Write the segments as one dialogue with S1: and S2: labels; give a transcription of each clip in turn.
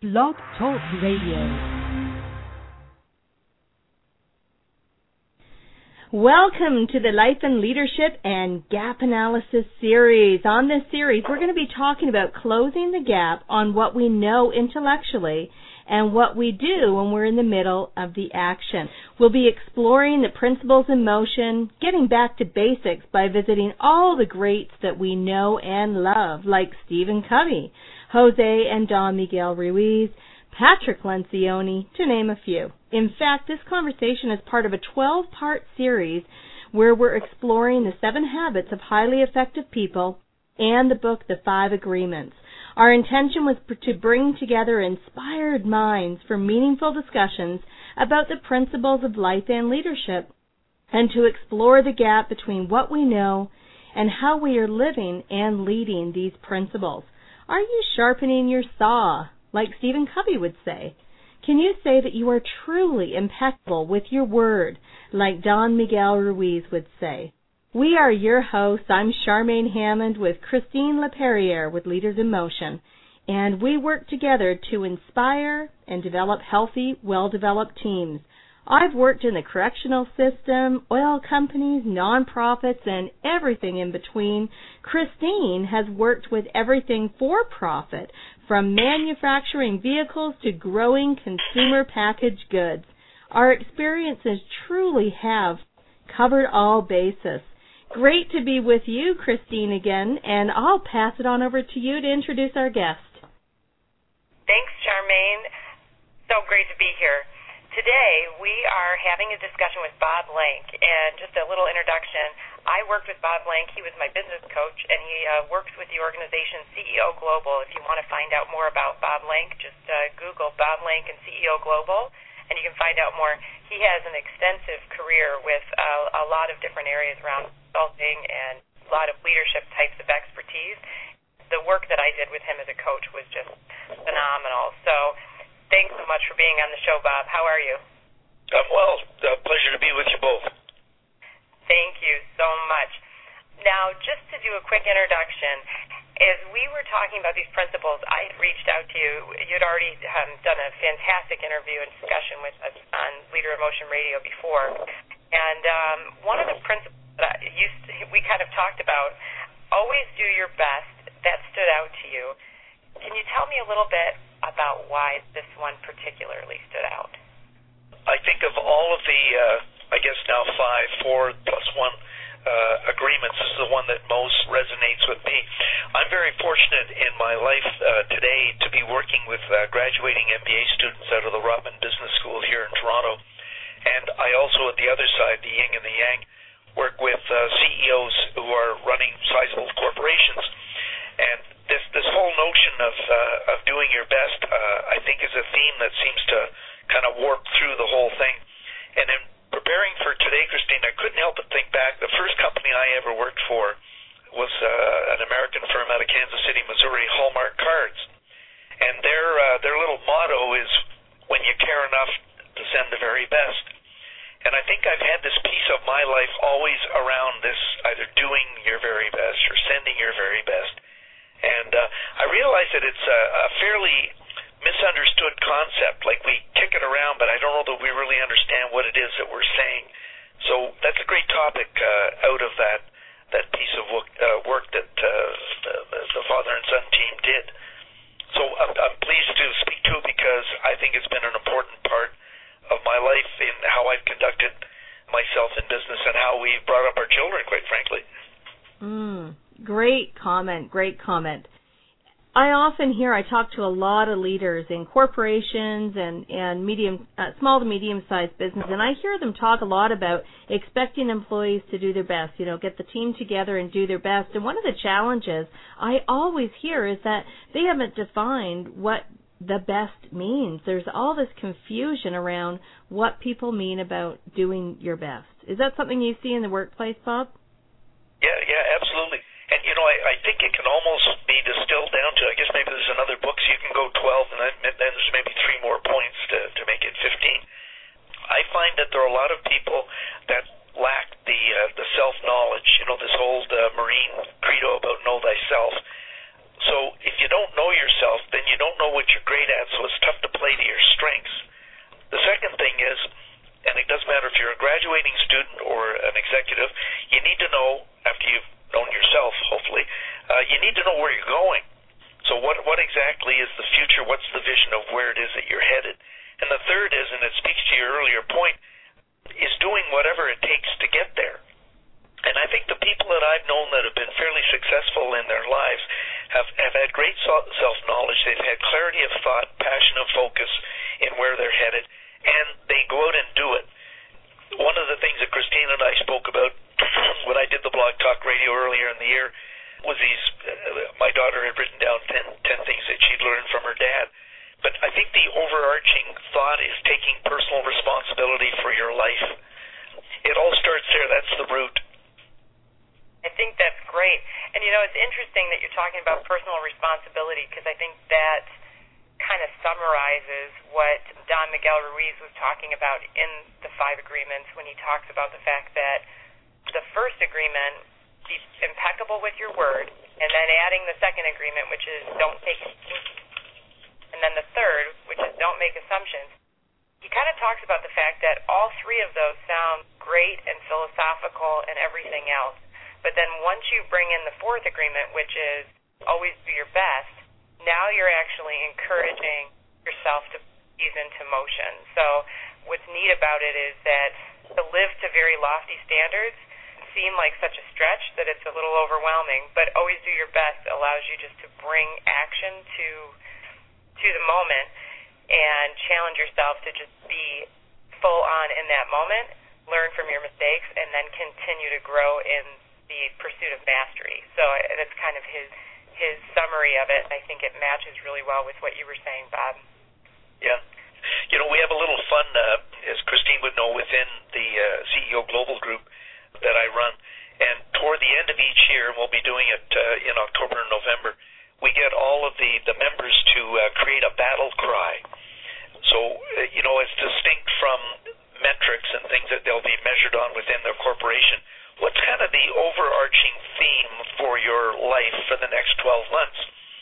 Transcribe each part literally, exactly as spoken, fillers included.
S1: Blog Talk Radio. Welcome to the Life and Leadership and Gap Analysis series. On this series, we're going to be talking about closing the gap on what we know intellectually and what we do when we're in the middle of the action. We'll be exploring the principles in motion, getting back to basics by visiting all the greats that we know and love, like Stephen Covey, Jose and Don Miguel Ruiz, Patrick Lencioni, to name a few. In fact, this conversation is part of a twelve-part series where we're exploring the seven habits of highly effective people and the book, The Five Agreements. Our intention was to bring together inspired minds for meaningful discussions about the principles of life and leadership, and to explore the gap between what we know and how we are living and leading these principles. Are you sharpening your saw, like Stephen Covey would say? Can you say that you are truly impeccable with your word, like Don Miguel Ruiz would say? We are your hosts. I'm Charmaine Hammond with Christine LePerriere with Leaders in Motion, and we work together to inspire and develop healthy, well-developed teams. I've worked in the correctional system, oil companies, nonprofits, and everything in between. Christine has worked with everything for profit, from manufacturing vehicles to growing consumer packaged goods. Our experiences truly have covered all bases. Great to be with you, Christine, again, and I'll pass it on over to you to introduce our guest.
S2: Thanks, Charmaine. So great to be here. Today, we are having a discussion with Bob Blank, and just a little introduction. I worked with Bob Blank. He was my business coach, and he uh, works with the organization C E O Global. If you want to find out more about Bob Blank, just uh, Google Bob Blank and C E O Global, and you can find out more. He has an extensive career with uh, a lot of different areas around consulting and a lot of leadership types of expertise. The work that I did with him as a coach was just phenomenal. So thanks so much for being on the show, Bob. How are you?
S3: I'm well. Uh, pleasure to be with you both.
S2: Thank you so much. Now, just to do a quick introduction, as we were talking about these principles, I had reached out to you. You'd already um, done a fantastic interview and discussion with us on Leader in Motion Radio before. And um, one of the principles that I used to, we kind of talked about, always do your best, that stood out to you. Can you tell me a little bit about why this one particularly stood out?
S3: I think of all of the, uh, I guess now five, four plus one uh, agreements, this is the one that most resonates with me. I'm very fortunate in my life uh, today to be working with uh, graduating M B A students out of the Rotman Business School here in Toronto. And I also, at the other side, the yin and the yang, work with uh, C E Os who are running sizable corporations. And this this whole notion of uh, of doing your best, uh, I think, is a theme that seems to kind of warp through the whole thing. And in preparing for today, Christine, I couldn't help but think back. The first company I ever worked for was uh, an American firm out of Kansas City, Missouri, Hallmark Cards. And their uh, their little motto is, when you care enough to send the very best. And I think I've had this piece of my life always around this, either doing your very best or sending your very best. And uh, I realize that it's a, a fairly misunderstood concept. Like, we kick it around, but I don't know that we really understand what it is that we're saying. So that's a great topic uh, out of that that piece of work, uh, work that uh, the, the father and son team did. So I'm, I'm pleased to speak to it because I think it's been an important part of my life in how I've conducted myself in business and how we've brought up our children, quite frankly.
S1: Mm, great comment, great comment. I often hear, I talk to a lot of leaders in corporations and, and medium, uh, small to medium-sized business, and I hear them talk a lot about expecting employees to do their best, you know, get the team together and do their best. And one of the challenges I always hear is that they haven't defined what the best means. There's all this confusion around what people mean about doing your best. Is that something you see in the workplace, Bob?
S3: Yeah, yeah, absolutely. And, you know, I, I think it can almost be distilled down to, I guess maybe there's another book, so you can go twelve, and then, then there's maybe three more points to, to make it fifteen. I find that there are a lot of people that lack the uh, the self-knowledge, you know, this old uh, Marine credo about know thyself. So if you don't know yourself, then you don't know what you're great great at, so it's tough to play to your strengths. The second thing is, and it doesn't matter if you're a graduating student or an executive, you need to know, after you've known yourself, hopefully, uh, you need to know where you're going. So what what exactly is the future? What's the vision of where it is that you're headed? And the third is, and it speaks to your earlier point, is doing whatever it takes to get there. And I think the people that I've known that have been fairly successful in their lives have, have had great self-knowledge. They've had clarity of thought, passion and focus in where they're headed, and they go out and do it. One of the things that Christine and I spoke about when I did the Blog Talk Radio earlier in the year was these, uh, my daughter had written down ten, ten things that she'd learned from her dad. But I think the overarching thought is taking personal responsibility for your life. It all starts there. That's the root.
S2: I think that's great. And, you know, it's interesting that you're talking about personal responsibility, because I think that kind of summarizes what Don Miguel Ruiz was talking about in the five agreements when he talks about the fact that the first agreement, be impeccable with your word, and then adding the second agreement, which is don't take and then the third, which is don't make assumptions. He kind of talks about the fact that all three of those sound great and philosophical and everything else. But then once you bring in the fourth agreement, which is always do your best, now you're actually encouraging yourself to ease into motion. So what's neat about it is that to live to very lofty standards seem like such a stretch that it's a little overwhelming, but always do your best allows you just to bring action to to the moment and challenge yourself to just be full on in that moment, learn from your mistakes, and then continue to grow in the pursuit of mastery. So that's kind of his his summary of it. I think it matches really well with what you were saying, Bob.
S3: Yeah. You know, we have a little fun, uh, as Christine would know, within the uh, C E O Global Group that I run. And toward the end of each year, we'll be doing it uh, in October and November, we get all of the, the members to uh, create a battle cry. So, uh, you know, it's distinct from metrics and things that they'll be measured on within their corporation. What's kind of the overarching theme for your life for the next twelve months?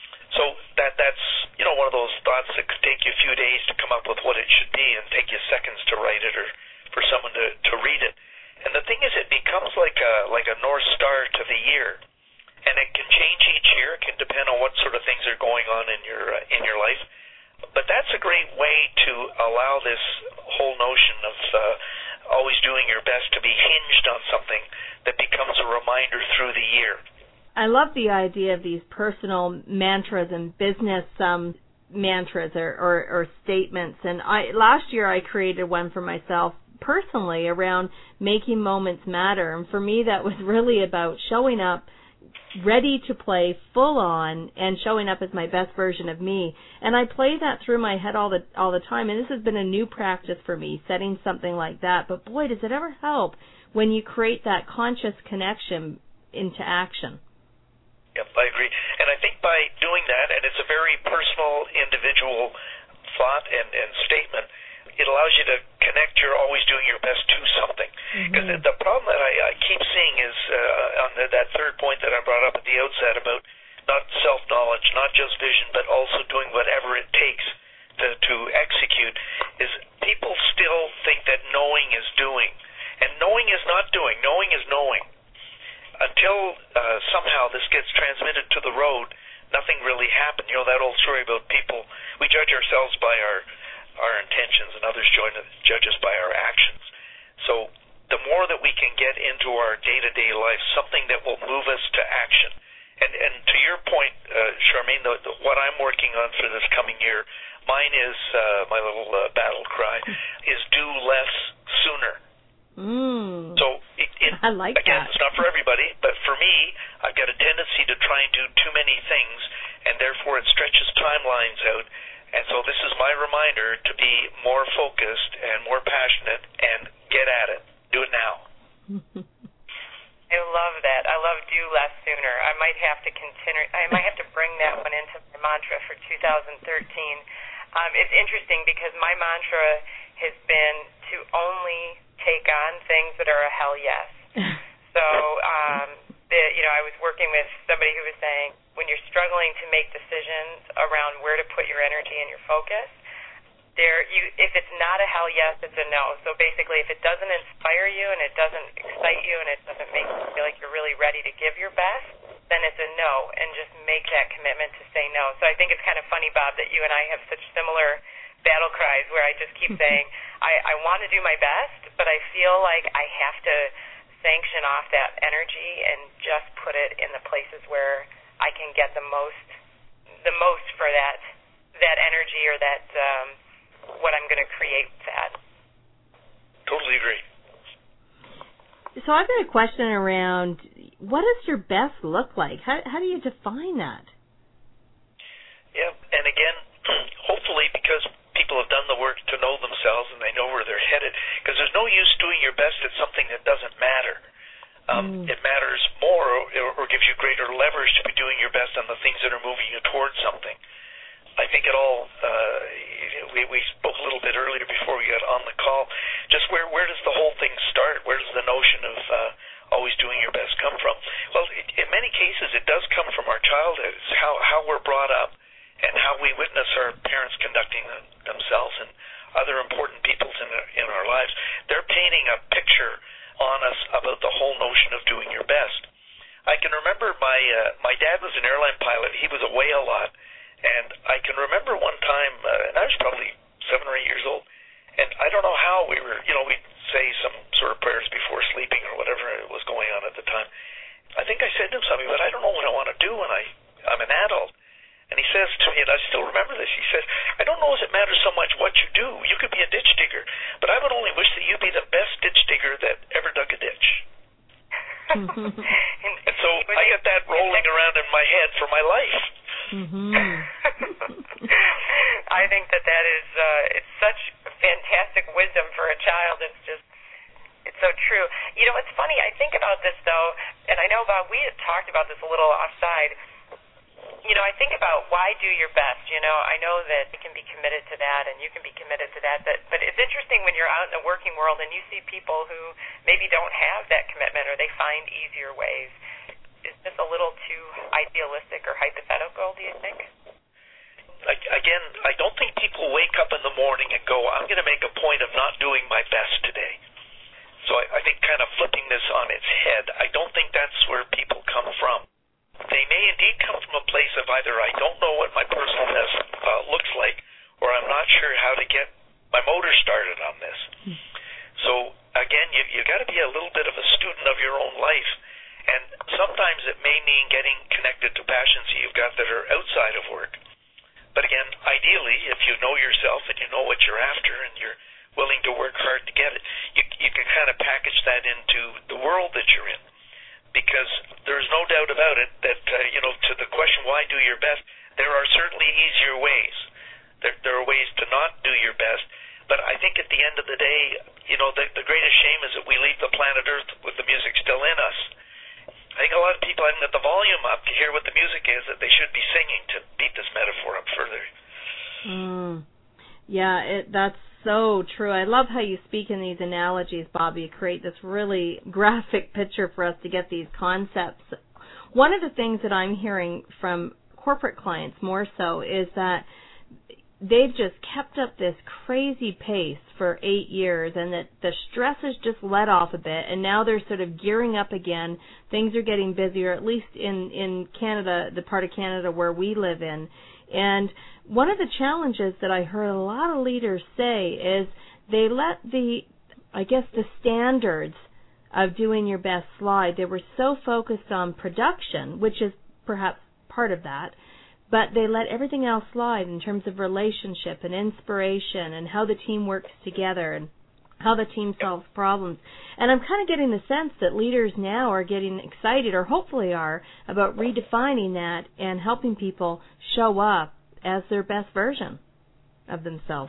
S3: So that that's, you know, one of those thoughts that could take you a few days to come up with what it should be and take you seconds to write it or for someone to, to read it. And the thing is, it becomes like a like a North Star to the year. And it can change each year. It can depend on what sort of things are going on in your uh, in your life. But that's a great way to allow this whole notion of uh, always doing your best to be hinged on something that becomes a reminder through the year.
S1: I love the idea of these personal mantras and business um, mantras or, or, or statements. And I last year I created one for myself personally around making moments matter. And for me, that was really about showing up ready to play full on and showing up as my best version of me. And I play that through my head all the all the time. And this has been a new practice for me, setting something like that. But boy, does it ever help when you create that conscious connection into action.
S3: Yep, I agree. And I think by doing that, and it's a very personal, individual thought and, and statement, it allows you to connect you're always doing your best to something. Because mm-hmm. the, the problem that I, I keep seeing is uh, on the, that third point that I brought up at the outset about not self-knowledge, not just vision, but also doing whatever it takes to, to execute, is people still think that knowing is doing. And knowing is not doing. Knowing is knowing. Until uh, somehow this gets transmitted to the road, nothing really happened. You know that old story about people, we judge ourselves by our our intentions and others join, judge us by our actions. So the more that we can get into our day-to-day life, something that will move us to action. And and to your point, uh, Charmaine, the, the, what I'm working on for this coming year, mine is, uh, my little uh, battle cry, is do less sooner.
S1: Mm.
S3: So it, it,
S1: I like
S3: again,
S1: that.
S3: It's not for everybody, but for me, I've got a tendency to try and do too many things, and therefore it stretches timelines out. And so this is my reminder to be more focused and more passionate and get at it. Do it now.
S2: I love that. I love do less sooner. I might have to continue. I might have to bring that one into my mantra for two thousand thirteen. Um, it's interesting because my mantra has been to only take on things that are a hell yes. So, um, the, you know, I was working with somebody who was saying, when you're struggling to make decisions around where to put your energy and your focus, there you if it's not a hell yes, it's a no. So basically, if it doesn't inspire you and it doesn't excite you and it doesn't make you feel like you're really ready to give your best, then it's a no, and just make that commitment to say no. So I think it's kind of funny, Bob, that you and I have such similar battle cries where I just keep saying, I, I want to do my best, but I feel like I have to sanction off that energy and just put it in the places where I can get the most the most for that that energy or that um, what I'm going to create with that.
S3: Totally agree.
S1: So I've got a question around, what does your best look like? How, how do you define that?
S3: Yeah, and again, hopefully because people have done the work to know themselves and they know where they're headed, because there's no use doing your best at something that doesn't matter. Um, mm. It matters more or, or gives you greater leverage to be doing your best on the things that are moving you towards something. I think it all, uh, we, we spoke a little bit earlier before we got on the call, just where, where does the whole thing start? Where does the notion of uh, always doing your best come from? Well, it, in many cases, it does come from our childhood. It's how, how we're brought up and how we witness our parents conducting them, themselves and other important people in, in our lives. They're painting a picture on us about the whole notion of doing your best. I can remember my uh, my dad was an airline pilot. He was away a lot. And I can remember one time, uh, and I was probably seven or eight years old, and I don't know how we were, you know, we'd say some sort of prayers before sleeping or whatever was going on at the time. I think I said to him something, but I don't know what I want to do when I, I'm an adult. And he says to me, and I still remember this, he says, I don't know if it matters so much what you do. You could be a ditch digger, but I would only wish that you be the best ditch digger that ever dug a ditch. and, and so I got that rolling around in my head for my life.
S1: Mm-hmm.
S2: I think that that is, uh, it's such fantastic wisdom for a child. It's just, it's so true. You know, it's funny, I think about this, though, and I know, Bob, we had talked about this a little offside. You know, I think about why do your best. You know, I know that you can be committed to that and you can be committed to that, but, but it's interesting when you're out in the working world and you see people who maybe don't have that commitment or they find easier ways. Is this a little too idealistic or hypothetical, do you think?
S3: Again, I don't think people wake up in the morning and go, I'm going to make a point of not doing my best today. So I, I think kind of flipping this on its head, I don't think that's where people come from. They may indeed come from a place of either I don't know what my personal best uh, looks like, or I'm not sure how to get my motor started on this. Hmm. So again, you you got to be a little bit of a student of your own life. And sometimes it may mean getting connected to passions you've got that are outside of work. But again, ideally, if you know yourself and you know what you're after and you're willing to work hard to get it, you, you can kind of package that into the world that you're in. Because there's no doubt about it that, uh, you know, to the question, why do your best, there are certainly easier ways. There, there are ways to not do your best. But I think at the end of the day, you know, the, the greatest shame is that we leave the planet Earth with the music still in us. I think a lot of people haven't got the volume up to hear what the music is that they should be singing to beat this metaphor up further.
S1: Mm. Yeah, it, that's so true. I love how you speak in these analogies, Bobby. You create this really graphic picture for us to get these concepts. One of the things that I'm hearing from corporate clients more so is that they've just kept up this crazy pace for eight years and that the stress has just let off a bit and now they're sort of gearing up again. Things are getting busier, at least in, in Canada, the part of Canada where we live in. And one of the challenges that I heard a lot of leaders say is they let the, I guess, the standards of doing your best slide. They were so focused on production, which is perhaps part of that, but they let everything else slide in terms of relationship and inspiration and how the team works together and how the team solves problems. And I'm kind of getting the sense that leaders now are getting excited, or hopefully are, about redefining that and helping people show up as their best version of themselves.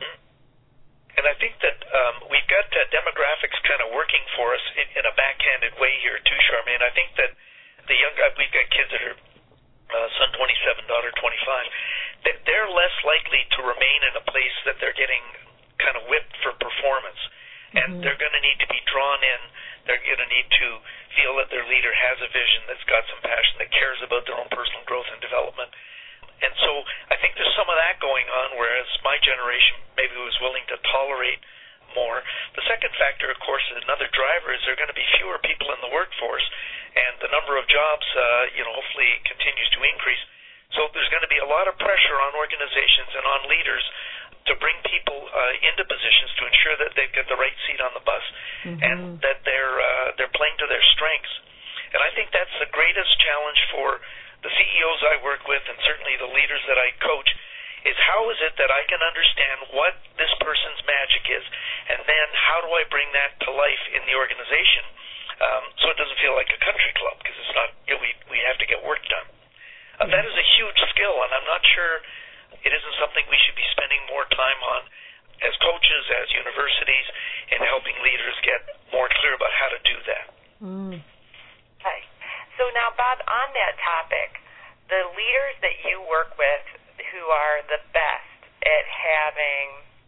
S3: And I think that um, we've got uh, demographics kind of working for us in, in a backhanded way here too, Charmaine. I think that the young, uh, we've got kids that are Uh, son twenty-seven, daughter twenty-five, that they're less likely to remain in a place that they're getting kind of whipped for performance. And mm-hmm. they're going to need to be drawn in They're going to need to feel that their leader has a vision, that's got some passion, that cares about their own personal growth and development. And so I think there's some of that going on, whereas my generation maybe was willing to tolerate more. The second factor, of course, is another driver is there are going to be fewer people in the workforce, and the number of jobs, uh, you know, hopefully continues to increase. So there's going to be a lot of pressure on organizations and on leaders to bring people uh, into positions to ensure that they've got the right seat on the bus, mm-hmm. and that they're uh, they're playing to their strengths. And I think that's the greatest challenge for the C E Os I work with, and certainly the leaders that I coach, is how is it that I can understand what this person's magic is, and then how do I bring that to life in the organization, um, so it doesn't feel like a country club, because it's not, you know, we we have to get work done. Uh, that is a huge skill, and I'm not sure it isn't something we should be spending more time on as coaches, as universities, in helping leaders get more clear about how to do that.
S1: Mm.
S2: Okay. So now, Bob, on that topic, the leaders that you work with who are the best at having,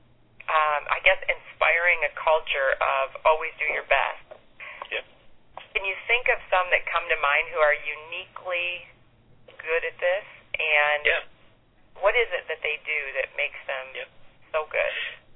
S2: um, I guess, inspiring a culture of always do your best.
S3: Yeah.
S2: Can you think of some that come to mind who are uniquely good at this? And
S3: yeah.
S2: what is it that they do that makes them yeah. so good?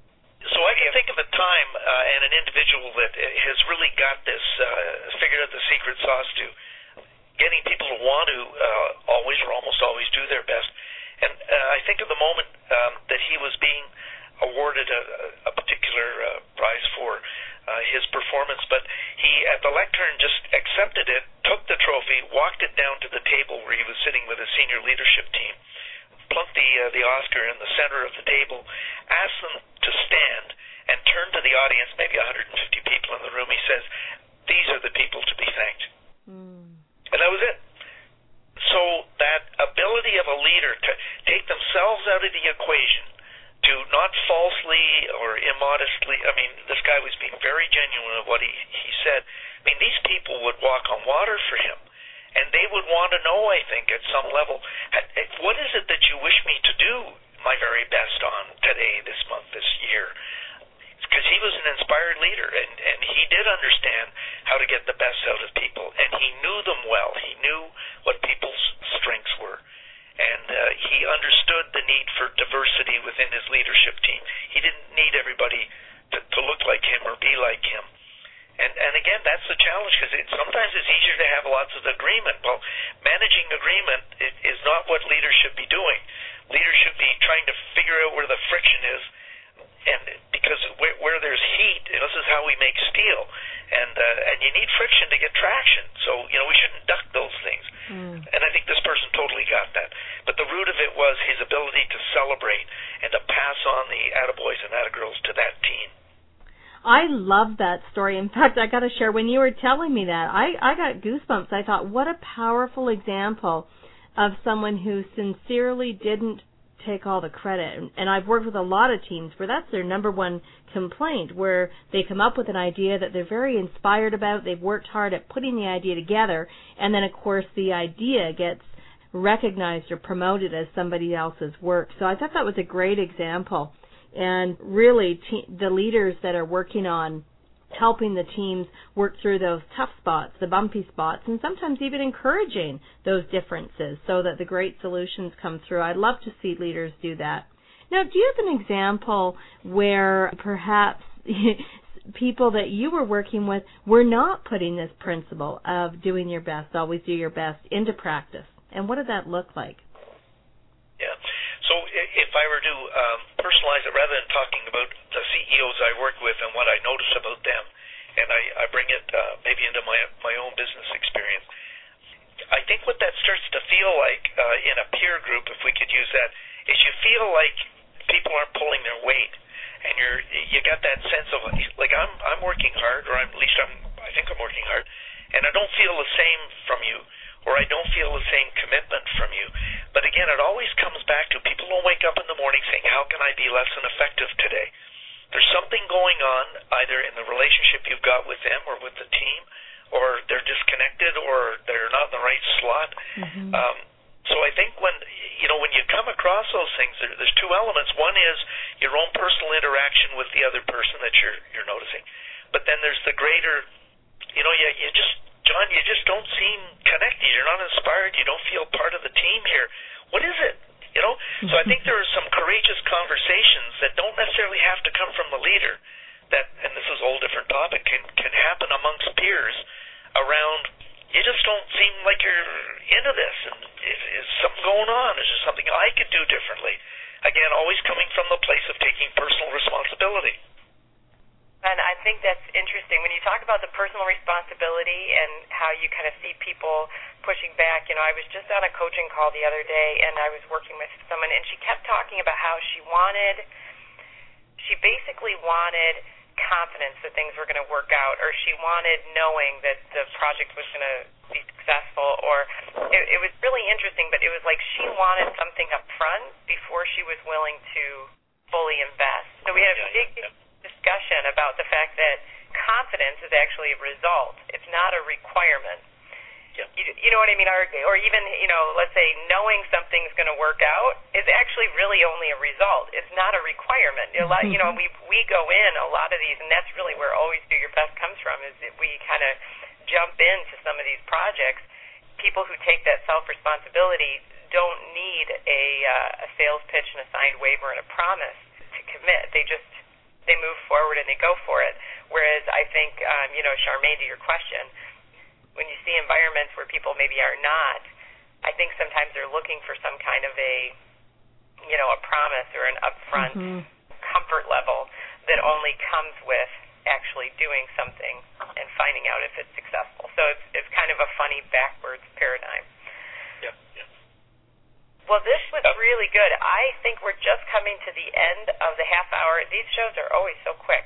S3: So I can think of a time uh, and an individual that has really got this, uh, figured out the secret sauce to getting people to want to uh, always or almost always do their best. And uh, I think of the moment um, that he was being awarded a, a particular uh, prize for uh, his performance, but he, at the lectern, just accepted it, took the trophy, walked it down to the table where he was sitting with his senior leadership team, plunked the, uh, the Oscar in the center of the table, asked them to stand, and turned to the audience, maybe one hundred fifty people in the room. He says, "These are the people to be thanked." Mm. And that was it. So that ability of a leader to take themselves out of the equation, to not falsely or immodestly, I mean, this guy was being very genuine of what he, he said. I mean, these people would walk on water for him, and they would want to know, I think, at some level, what is it that you wish me to do my very best on today, this month, this year? Because he was an inspired leader, and, and he did understand how to get the best out of people, and he knew them well. He knew what people's strengths were, and uh, he understood the need for diversity within his leadership team. He didn't need everybody to, to look like him or be like him. And, and again, that's the challenge, because it, sometimes it's easier to have lots of agreement. Well, managing agreement it, is not what leaders should be doing. Leaders should be trying to figure out where the friction is, and because where, where there's heat, you know, this is how we make steel, and uh, and you need friction to get traction. So, you know, we shouldn't duck those things. Mm. And I think this person totally got that. But the root of it was his ability to celebrate and to pass on the attaboys and attagirls to that team.
S1: I love that story. In fact, I got to share, when you were telling me that, I, I got goosebumps. I thought, what a powerful example of someone who sincerely didn't take all the credit. And I've worked with a lot of teams where that's their number one complaint, where they come up with an idea that they're very inspired about, they've worked hard at putting the idea together, and then, of course, the idea gets recognized or promoted as somebody else's work. So I thought that was a great example. And really, te- the leaders that are working on helping the teams work through those tough spots, the bumpy spots, and sometimes even encouraging those differences so that the great solutions come through. I'd love to see leaders do that. Now, do you have an example where perhaps people that you were working with were not putting this principle of doing your best, always do your best, into practice? And what did that look like?
S3: Yeah. So if I were to um, personalize it, rather than talking about the C E Os I work with and what I notice about them, and I, I bring it uh, maybe into my my own business experience, I think what that starts to feel like uh, in a peer group, if we could use that, is you feel like people aren't pulling their weight, and you're you got that sense of like I'm I'm working hard, or I'm, at least I'm I think I'm working hard, and I don't feel the same from you, or I don't feel the same commitment from you. But again, it always comes back to people don't wake up in the morning saying, how can I be less than effective today? There's something going on either in the relationship you've got with them or with the team, or they're disconnected, or they're not in the right slot. Mm-hmm. Um, so I think when, you know, when you come across those things, there, there's two elements. One is your own personal interaction with the other person that you're, you're noticing. But then there's the greater you know, you, you just, John, you just don't seem connected. You're not inspired. You don't feel part of the team here. What is it? You know? So I think there are some courageous conversations that don't necessarily have to come from the leader that, and this is a whole different topic, can, can happen amongst peers around, you just don't seem like you're into this. And is, is something going on? Is there something I could do differently? Again, always coming from the place of taking personal responsibility.
S2: And I think that's interesting. When you talk about the personal responsibility and how you kind of see people pushing back, you know, I was just on a coaching call the other day, and I was working with someone, and she kept talking about how she wanted, she basically wanted confidence that things were going to work out, or she wanted knowing that the project was going to be successful, or it, it was really interesting, but it was like she wanted something up front before she was willing to fully invest. So we had a big discussion about the fact that confidence is actually a result. It's not a requirement.
S3: Yeah.
S2: You, you know what I mean? Or, or even, you know, let's say knowing something's going to work out is actually really only a result. It's not a requirement. A lot, you know, we we go in a lot of these, and that's really where Always Do Your Best comes from, is that we kind of jump into some of these projects. People who take that self-responsibility don't need a, uh, a sales pitch and a signed waiver and a promise to commit. They just they move forward and they go for it. Whereas I think, um, you know, Charmaine, to your question, when you see environments where people maybe are not, I think sometimes they're looking for some kind of a, you know, a promise or an upfront mm-hmm. comfort level that only comes with actually doing something and finding out if it's successful. So it's it's kind of a funny backwards paradigm.
S3: Yeah, yeah.
S2: Well, this was really good. I think we're just coming to the end of the half hour. These shows are always so quick.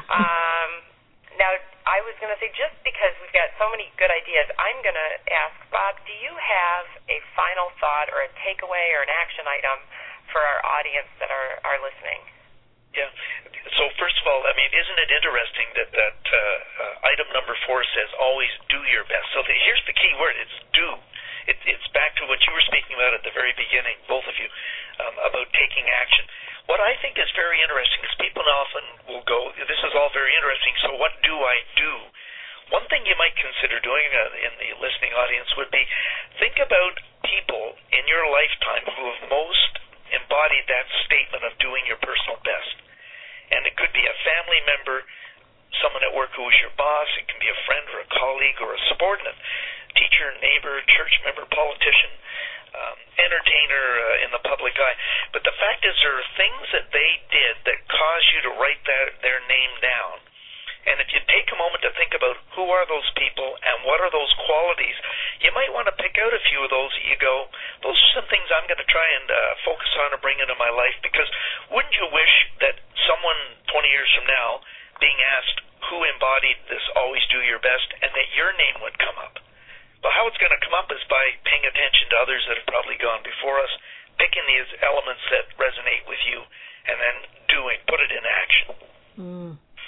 S2: Um, now, I was going to say, just because we've got so many good ideas, I'm going to ask, Bob, do you have a final thought or a takeaway or an action item for our audience that are, are listening?
S3: Yeah. So first of all, I mean, isn't it interesting that that uh, uh, item number four says always do your best? So the, here's the key word. It's do. It, it's back to what you were speaking about at the very beginning, both of you, um, about taking action. What I think is very interesting is people often will go, this is all very interesting, so what do I do? One thing you might consider doing uh, in the listening audience would be think about people in your lifetime who have most embodied that statement of doing your personal best. And it could be a family member, someone at work who is your boss, it can be a friend or a colleague or a subordinate, teacher, neighbor, church member, politician, um, entertainer uh, in the public eye. But the fact is there are things that they did that cause you to write that, their name down. And if you take a moment to think about who are those people and what are those qualities, you might want to pick out a few of those that you go, those are some things I'm going to try and uh, focus on or bring into my life, because wouldn't you wish that someone twenty years from now being asked who embodied this always do your best and that your name would come up? Well, how it's going to come up is by paying attention to others that have probably gone before us, picking these elements that resonate with you, and then doing, put it in action.
S1: Mm.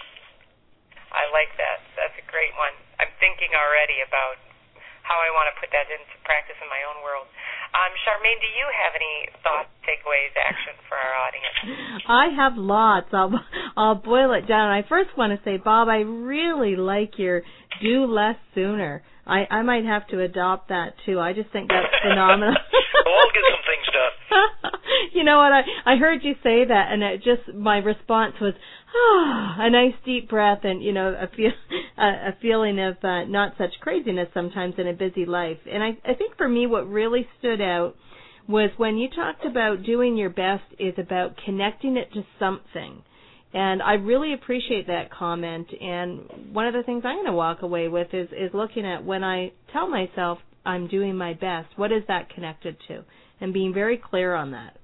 S2: I like that. That's a great one. I'm thinking already about how I want to put that into practice in my own world. Um, Charmaine, do you have any thoughts, takeaways, action for our audience?
S1: I have lots. I'll, I'll boil it down. I first want to say, Bob, I really like your do less sooner. I, I might have to adopt that, too. I just think that's phenomenal.
S3: We'll all get some things done.
S1: You know what? I, I heard you say that, and it just my response was, ah, a nice deep breath and, you know, a, feel, a, a feeling of uh, not such craziness sometimes in a busy life. And I, I think for me what really stood out was when you talked about doing your best is about connecting it to something. And I really appreciate that comment. And one of the things I'm going to walk away with is, is looking at when I tell myself I'm doing my best, what is that connected to? And being very clear on that.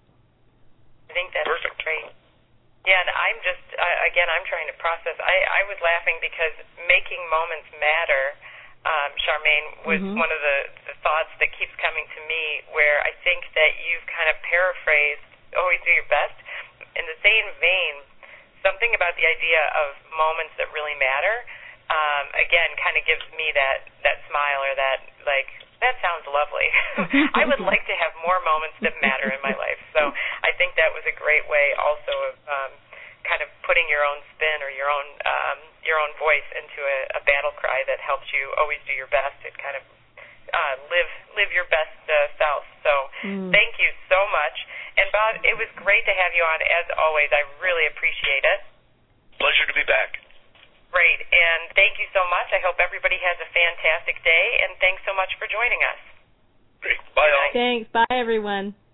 S2: I think that's perfect. Great. Yeah, and I'm just, uh, again, I'm trying to process. I, I was laughing because making moments matter, um, Charmaine, was mm-hmm. one of the, the thoughts that keeps coming to me, where I think that you've kind of paraphrased, always do your best. In the same vein, something about the idea of moments that really matter, um, again, kind of gives me that, that smile or that, like, that sounds lovely. I would like to have more moments that matter in my life. So I think that was a great way also of um, kind of putting your own spin or your own um, your own voice into a, a battle cry that helps you always do your best and kind of uh, live live your best uh, self. So mm. thank you so much. And Bob, it was great to have you on as always. I really appreciate it.
S3: Pleasure to be back.
S2: Great, and thank you so much. I hope everybody has a fantastic day, and thanks so much for joining us.
S3: Great. Bye, all.
S1: Thanks. Bye, everyone.